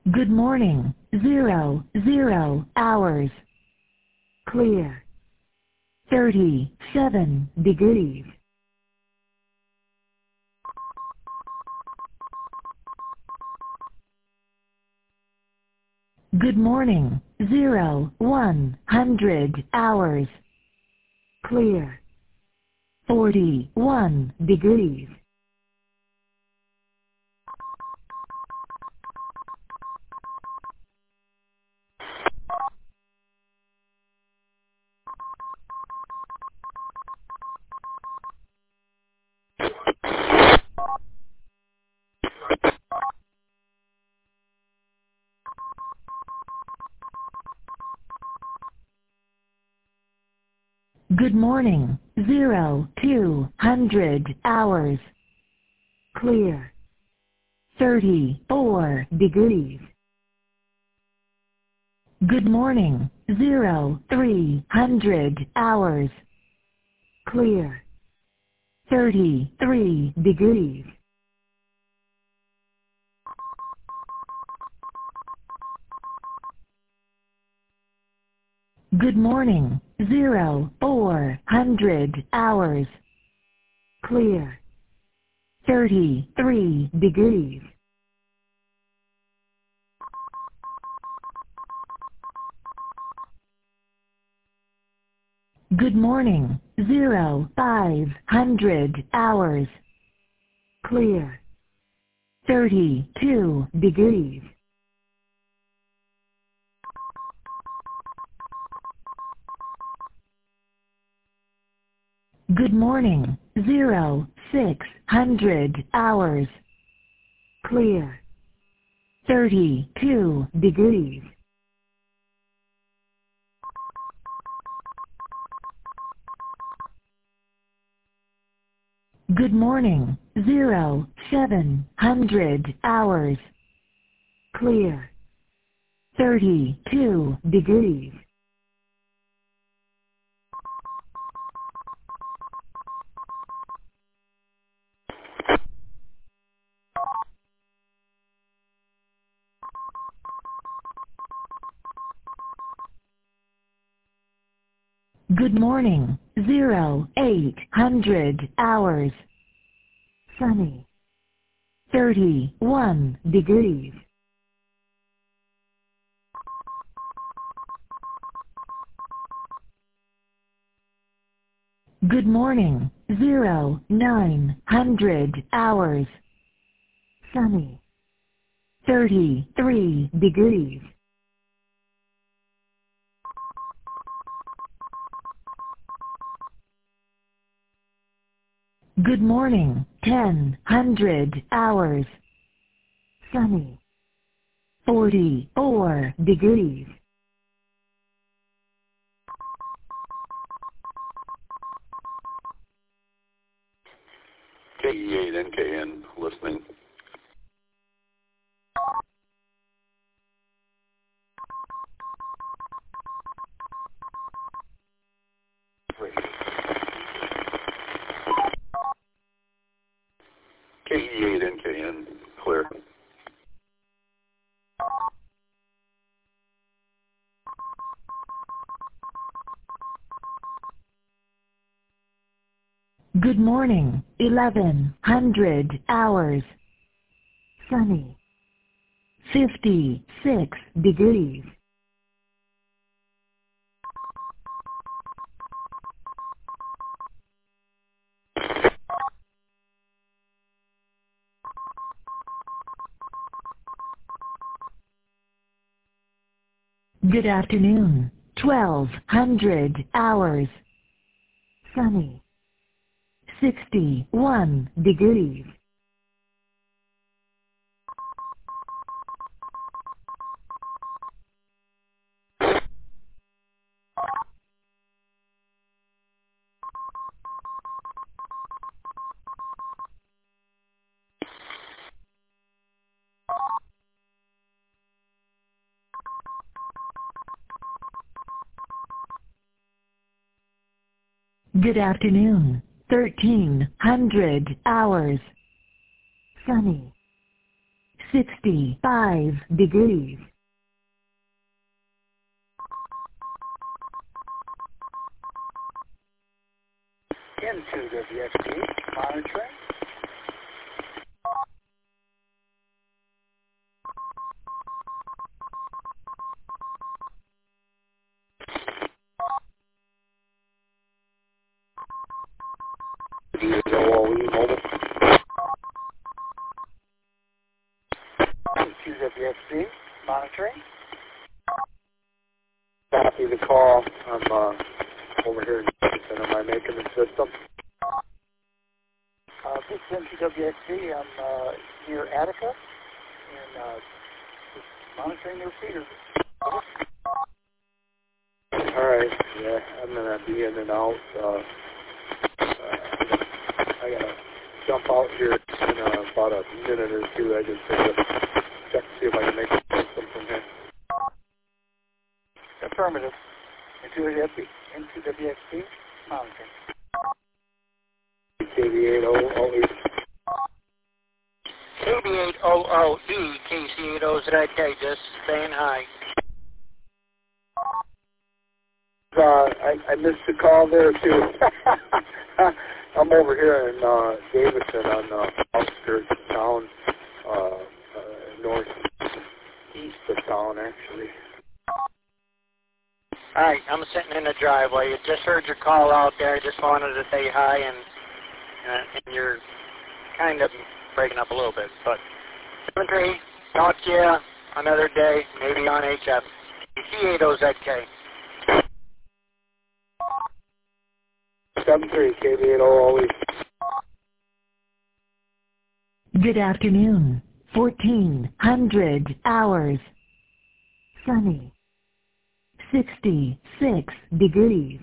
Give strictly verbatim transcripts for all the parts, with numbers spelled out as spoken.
Good morning. Zero, zero hours. Clear. thirty-seven degrees. Good morning. Zero, one hundred hours. Clear. forty-one degrees. Good morning. Zero, two hundred hours. Clear. thirty-four degrees. Good morning. Zero, three hundred hours. Clear. thirty-three degrees. Good morning. Zero, four hundred hours. Clear. thirty-three degrees. Good morning. Zero, five hundred hours. Clear. thirty-two degrees. Good morning. Zero, six hundred hours. Clear. thirty-two degrees. Good morning. Zero, seven hundred hours. Clear. thirty-two degrees. Good morning. Zero, eight hundred hours. Sunny. thirty-one degrees. Good morning. Zero, nine hundred hours. Sunny. thirty-three degrees. Good morning. Ten hundred hours. Sunny. forty-four degrees. K E eight N K N listening. K E eight N K N clear. Good morning. Eleven hundred hours. Sunny. fifty-six degrees. Good afternoon. Twelve hundred hours. Sunny. Sixty-one degrees. Good afternoon. Thirteen hundred hours. Sunny. sixty-five degrees. Into W X P, monitoring. D O O E mobile. Into W X P, monitoring. Copy the call. I'm uh, over here in Houston. Am I making the system? Uh, this is M T W X P. I'm uh, near Attica and uh, just monitoring the repeater. All right. Yeah, I'm gonna be in and out. Uh, uh, I gotta jump out here in uh, about a minute or two. I just have to check to see if I can make the system from here. Affirmative. Into W X P, into W X P, monitoring. K B eight oh oh eight. K B eight oh oh E, K C eight oh is right there, just saying hi. Uh, I, I missed the call there too. I'm over here in uh, Davidson on the outskirts of town, uh, uh, northeast of town actually. Hi, I'm sitting in the driveway. You just heard your call out there. Just wanted to say hi, and, uh, and you're kind of breaking up a little bit. But seven three, talk to you another day, maybe on H F. C eight oh Z K. seven three, K B eight oh oh eight. Good afternoon. fourteen hundred hours. Sunny. sixty-six degrees.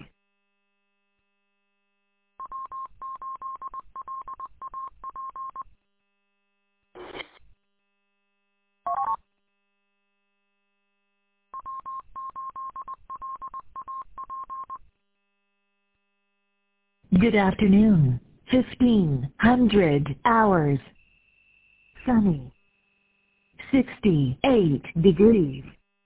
Good afternoon. fifteen hundred hours. Sunny. sixty-eight degrees.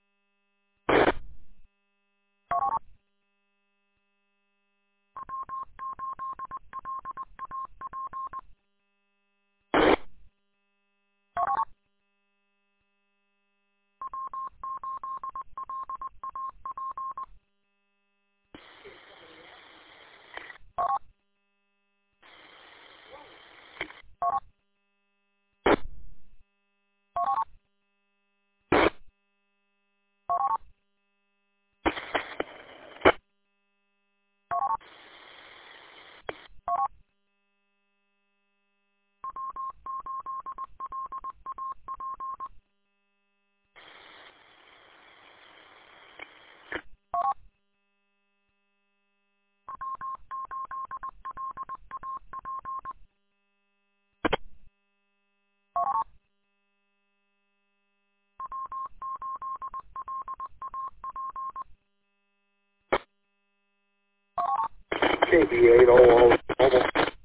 K B eight oh oh.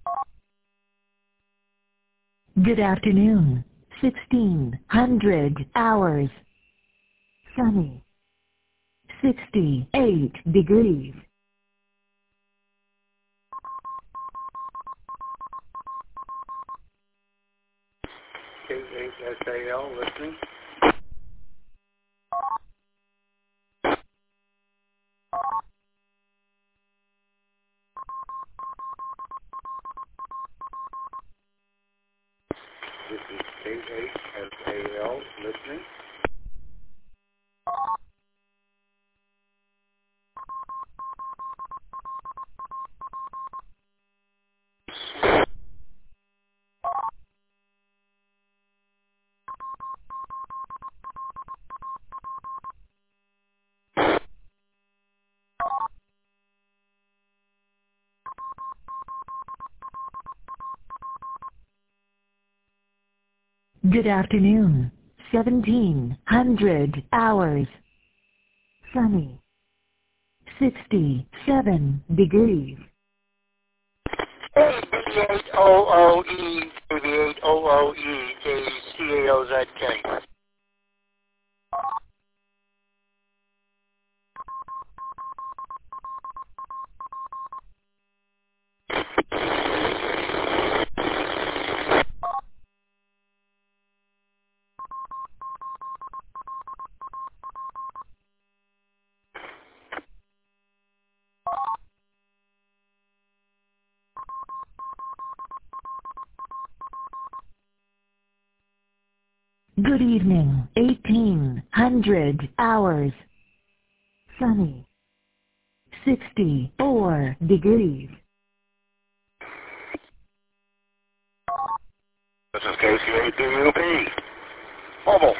Good afternoon. sixteen hundred hours. Sunny. sixty-eight degrees. K eight S A L, listening. This is K eight S A L, listening. Good afternoon. seventeen hundred hours. Sunny. sixty-seven degrees. B eight O O E, B eight O O E, J C A O Z K. Good evening, eighteen hundred hours. Sunny. sixty-four degrees. This is K C A P U P. Mobile.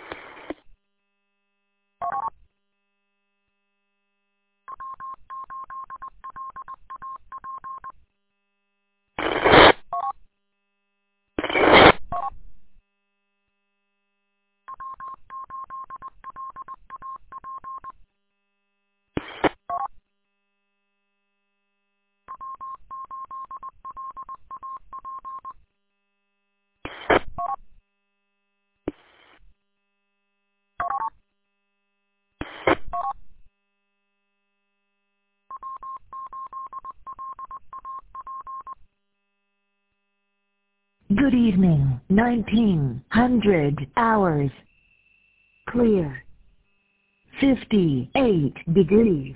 Good evening, nineteen hundred hours. Clear. fifty-eight degrees.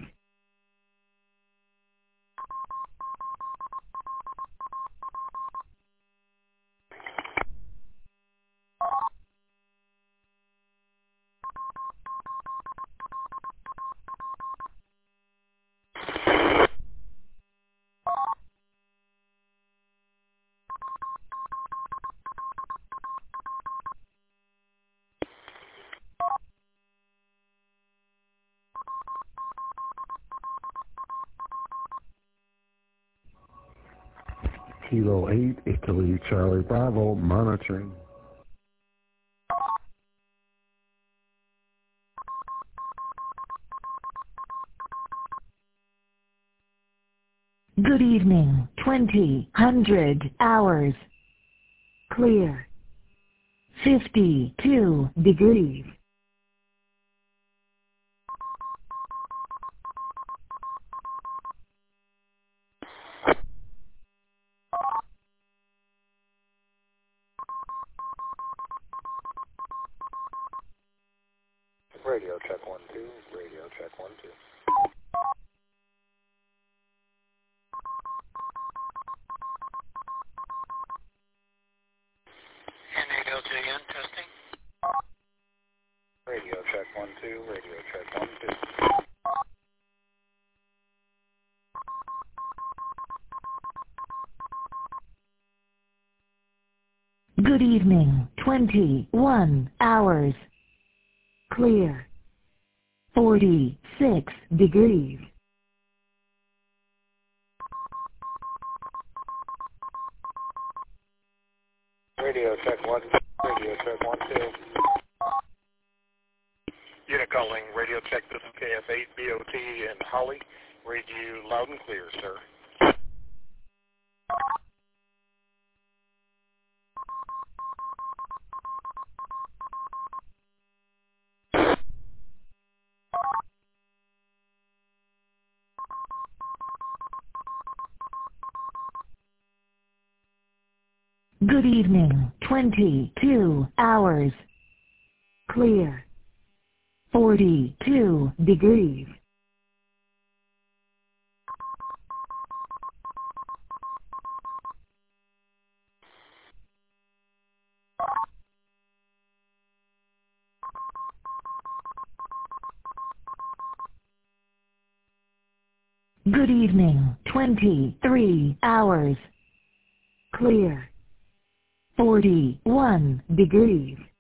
Kilo eight, Italy, Charlie Bravo, monitoring. Good evening, twenty hundred hours. Clear. fifty-two degrees. Radio check one two. Radio check one two. N A L J N testing. Radio check one two. Radio check one two. Good evening, twenty-one hours. Clear. forty-six degrees. Radio check one. Radio check one two. Unit calling. Radio check. This is K F eight B O T in Holly. Read you loud and clear, sir. Good evening, twenty-two hours. Clear. forty-two degrees. Good evening, twenty-three hours. Clear. forty-one degrees.